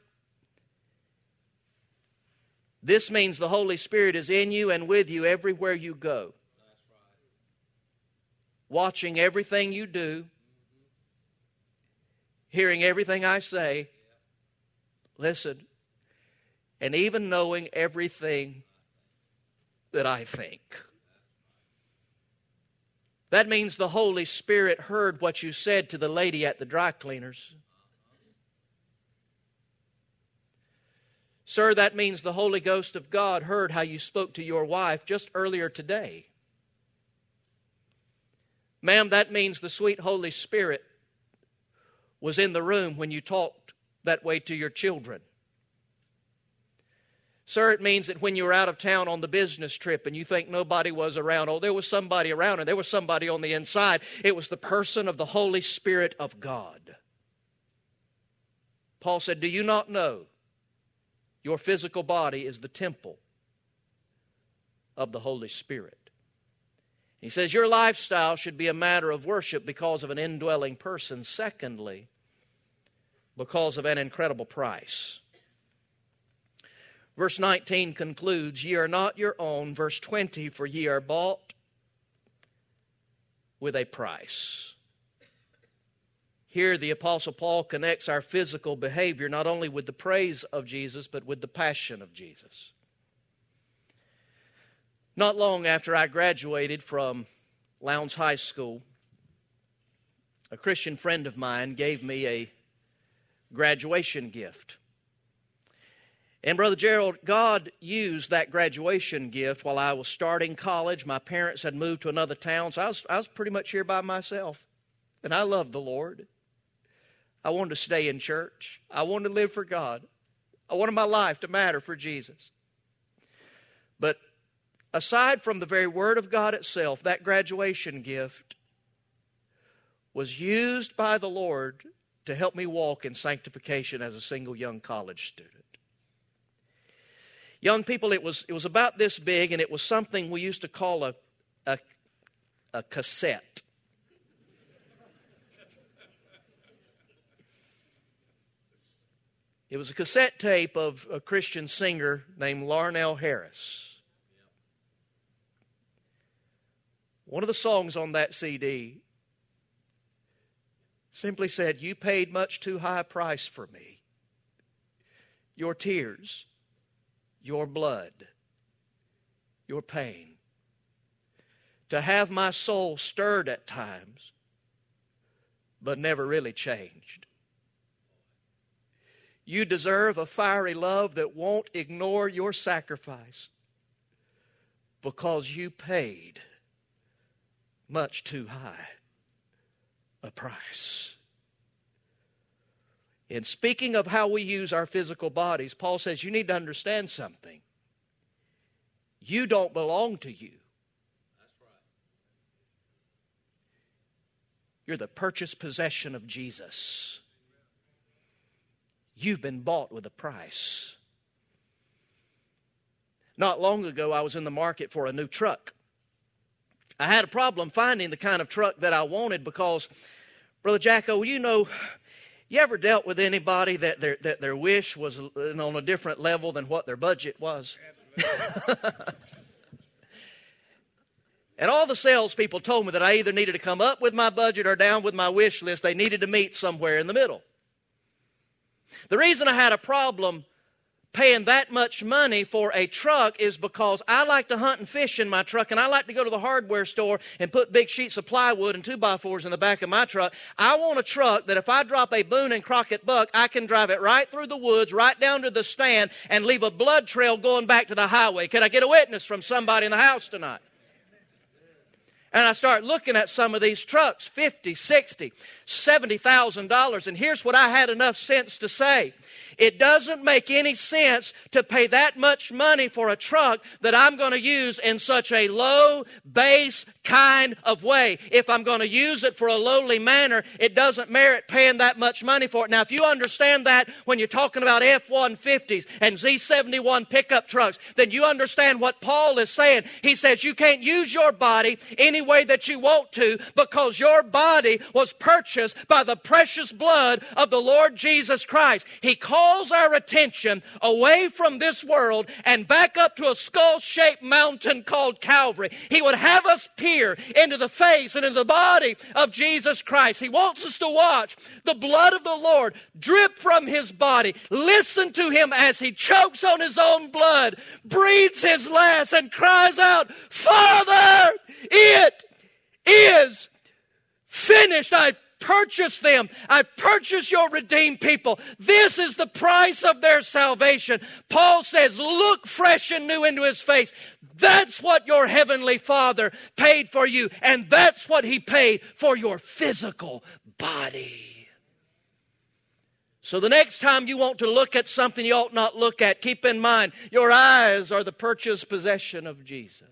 This means the Holy Spirit is in you and with you everywhere you go. Watching everything you do, hearing everything I say, listen, and even knowing everything that I think. That means the Holy Spirit heard what you said to the lady at the dry cleaners. Sir, that means the Holy Ghost of God heard how you spoke to your wife just earlier today. Ma'am, that means the sweet Holy Spirit was in the room when you talked that way to your children. Sir, it means that when you were out of town on the business trip and you think nobody was around, oh, there was somebody around and there was somebody on the inside. It was the person of the Holy Spirit of God. Paul said, do you not know your physical body is the temple of the Holy Spirit? He says your lifestyle should be a matter of worship because of an indwelling person. Secondly, because of an incredible price. Verse 19 concludes, ye are not your own. Verse 20, for ye are bought with a price. Here the Apostle Paul connects our physical behavior not only with the praise of Jesus, but with the passion of Jesus. Not long after I graduated from Lowndes High School, a Christian friend of mine gave me a graduation gift. And Brother Gerald, God used that graduation gift while I was starting college. My parents had moved to another town, so I was pretty much here by myself. And I loved the Lord. I wanted to stay in church. I wanted to live for God. I wanted my life to matter for Jesus. But aside from the very Word of God itself, that graduation gift was used by the Lord to help me walk in sanctification as a single young college student. Young people, it was about this big, and it was something we used to call a cassette. It was a cassette tape of a Christian singer named Larnell Harris. One of the songs on that CD simply said, "You paid much too high a price for me. Your tears, your blood, your pain. To have my soul stirred at times, but never really changed. You deserve a fiery love that won't ignore your sacrifice because you paid much too high a price." In speaking of how we use our physical bodies, Paul says you need to understand something. You don't belong to you. That's right. You're the purchased possession of Jesus. You've been bought with a price. Not long ago, I was in the market for a new truck. I had a problem finding the kind of truck that I wanted because, Brother Jacko, you ever dealt with anybody that their wish was on a different level than what their budget was? And all the salespeople told me that I either needed to come up with my budget or down with my wish list. They needed to meet somewhere in the middle. The reason I had a problem paying that much money for a truck is because I like to hunt and fish in my truck, and I like to go to the hardware store and put big sheets of plywood and 2x4s in the back of my truck. I want a truck that if I drop a Boone and Crockett buck, I can drive it right through the woods, right down to the stand, and leave a blood trail going back to the highway. Can I get a witness from somebody in the house tonight? And I start looking at some of these trucks, $50,000, $60,000, $70,000. And here's what I had enough sense to say. It doesn't make any sense to pay that much money for a truck that I'm going to use in such a low base kind of way. If I'm going to use it for a lowly manner, it doesn't merit paying that much money for it. Now, if you understand that when you're talking about F-150s and Z71 pickup trucks, then you understand what Paul is saying. He says you can't use your body any way that you want to because your body was purchased by the precious blood of the Lord Jesus Christ. He calls our attention away from this world and back up to a skull-shaped mountain called Calvary. He would have us peer into the face and into the body of Jesus Christ. He wants us to watch the blood of the Lord drip from His body. Listen to Him as He chokes on His own blood, breathes His last, and cries out, "Father, it is finished." I've purchased them. I purchased your redeemed people. This is the price of their salvation. Paul says, look fresh and new into His face. That's what your heavenly Father paid for you, and that's what He paid for your physical body. So the next time you want to look at something you ought not look at, keep in mind, your eyes are the purchased possession of Jesus.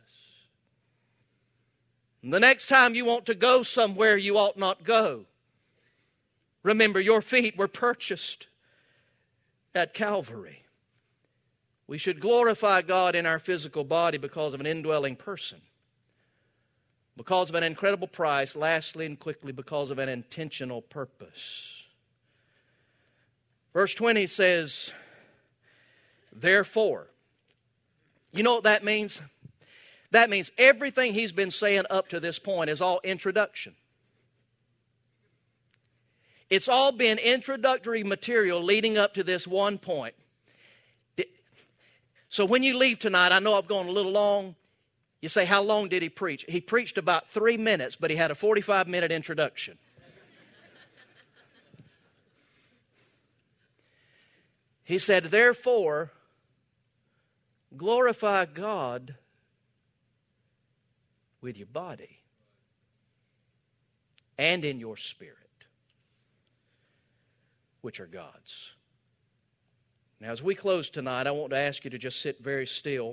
And the next time you want to go somewhere you ought not go, remember your feet were purchased at Calvary. We should glorify God in our physical body because of an indwelling person, because of an incredible price, lastly and quickly, because of an intentional purpose. Verse 20 says, therefore. You know what that means? That means everything he's been saying up to this point is all introduction. It's all been introductory material leading up to this one point. So when you leave tonight, I know I've gone a little long. You say, how long did he preach? He preached about 3 minutes, but he had a 45-minute introduction. He said, therefore, glorify God with your body and in your spirit, which are God's. Now, as we close tonight, I want to ask you to just sit very still.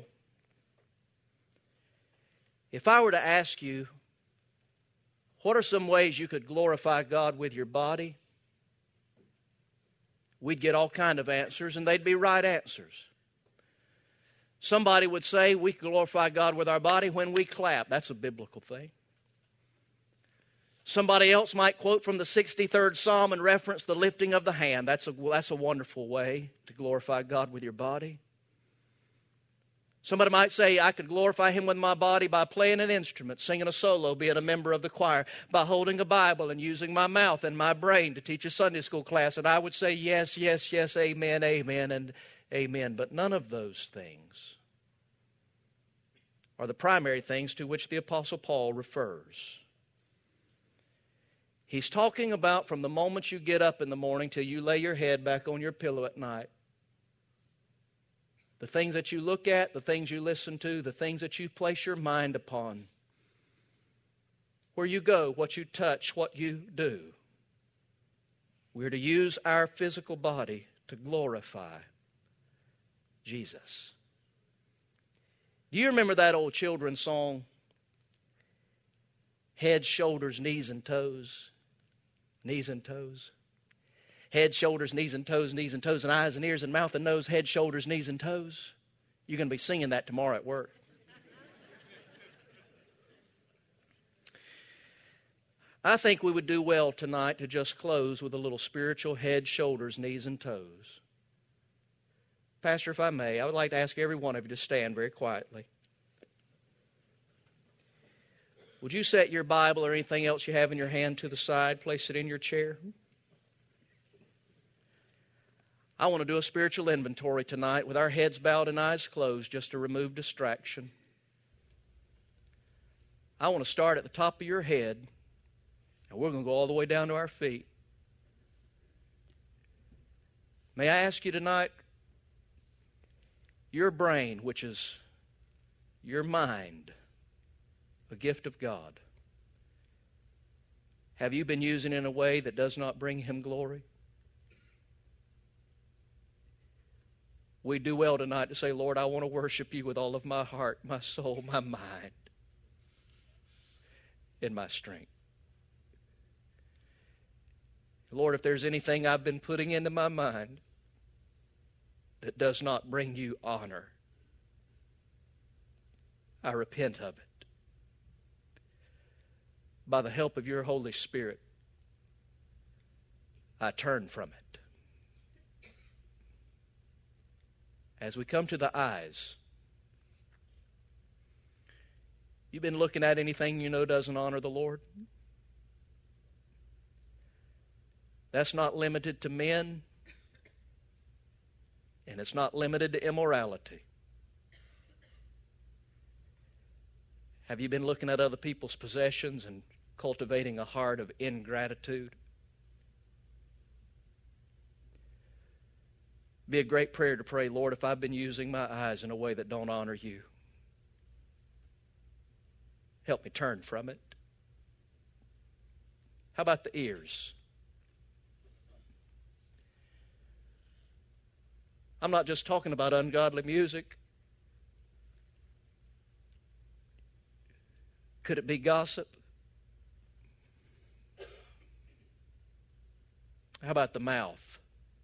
If I were to ask you, what are some ways you could glorify God with your body? We'd get all kind of answers, and they'd be right answers. Somebody would say we glorify God with our body when we clap. That's a biblical thing. Somebody else might quote from the 63rd Psalm and reference the lifting of the hand. That's a wonderful way to glorify God with your body. Somebody might say, I could glorify Him with my body by playing an instrument, singing a solo, being a member of the choir, by holding a Bible and using my mouth and my brain to teach a Sunday school class. And I would say, yes, yes, yes, amen, amen, and amen. But none of those things are the primary things to which the Apostle Paul refers. He's talking about from the moment you get up in the morning till you lay your head back on your pillow at night. The things that you look at, the things you listen to, the things that you place your mind upon. Where you go, what you touch, what you do. We're to use our physical body to glorify Jesus. Do you remember that old children's song? Head, shoulders, knees, and toes. Knees and toes. Head, shoulders, knees and toes, and eyes and ears and mouth and nose, head, shoulders, knees and toes. You're going to be singing that tomorrow at work. I think we would do well tonight to just close with a little spiritual head, shoulders, knees, and toes. Pastor, if I may, I would like to ask every one of you to stand very quietly. Would you set your Bible or anything else you have in your hand to the side, place it in your chair? I want to do a spiritual inventory tonight with our heads bowed and eyes closed just to remove distraction. I want to start at the top of your head, and we're going to go all the way down to our feet. May I ask you tonight, your brain, which is your mind, a gift of God, have you been using it in a way that does not bring Him glory? We do well tonight to say, Lord, I want to worship You with all of my heart, my soul, my mind, and my strength. Lord, if there's anything I've been putting into my mind that does not bring You honor, I repent of it. By the help of Your Holy Spirit, I turn from it. As we come to the eyes, you've been looking at anything you know doesn't honor the Lord? That's not limited to men, and it's not limited to immorality. Have you been looking at other people's possessions and cultivating a heart of ingratitude? Be a great prayer to pray, Lord, if I've been using my eyes in a way that don't honor You, help me turn from it. How about the ears? I'm not just talking about ungodly music. Could it be gossip? How about the mouth?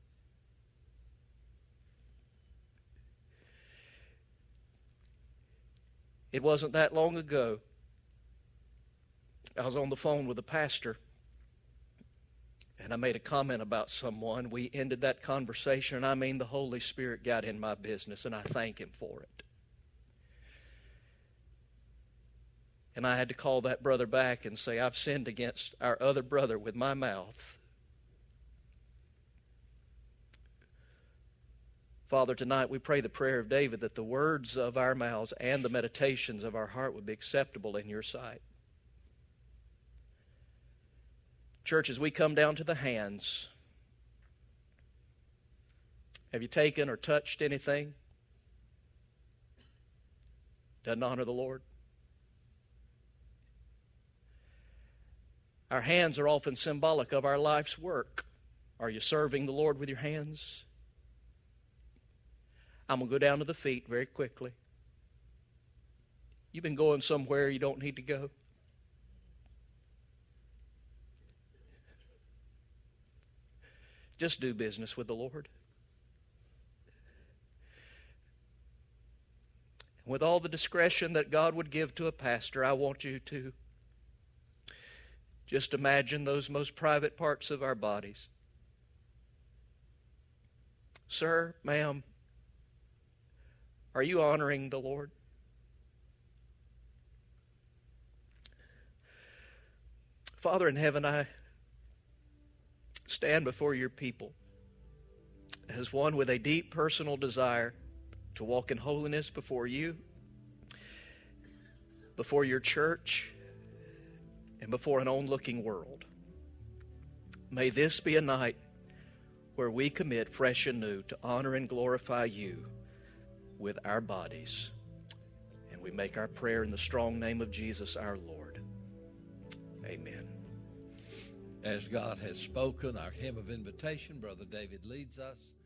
It wasn't that long ago, I was on the phone with a pastor, and I made a comment about someone. We ended that conversation, and I mean the Holy Spirit got in my business, and I thank Him for it. And I had to call that brother back and say, I've sinned against our other brother with my mouth. Father, tonight we pray the prayer of David that the words of our mouths and the meditations of our heart would be acceptable in Your sight. Church, as we come down to the hands, have you taken or touched anything? Doesn't honor the Lord? Our hands are often symbolic of our life's work. Are you serving the Lord with your hands? I'm going to go down to the feet very quickly. You've been going somewhere you don't need to go. Just do business with the Lord. With all the discretion that God would give to a pastor, I want you to Just imagine those most private parts of our bodies. Sir, ma'am, are you honoring the Lord? Father in heaven, I stand before your people as one with a deep personal desire to walk in holiness before you, before your church, and before an onlooking world. May this be a night where we commit fresh and new to honor and glorify you with our bodies. And we make our prayer in the strong name of Jesus our Lord. Amen. As God has spoken, our hymn of invitation, Brother David leads us.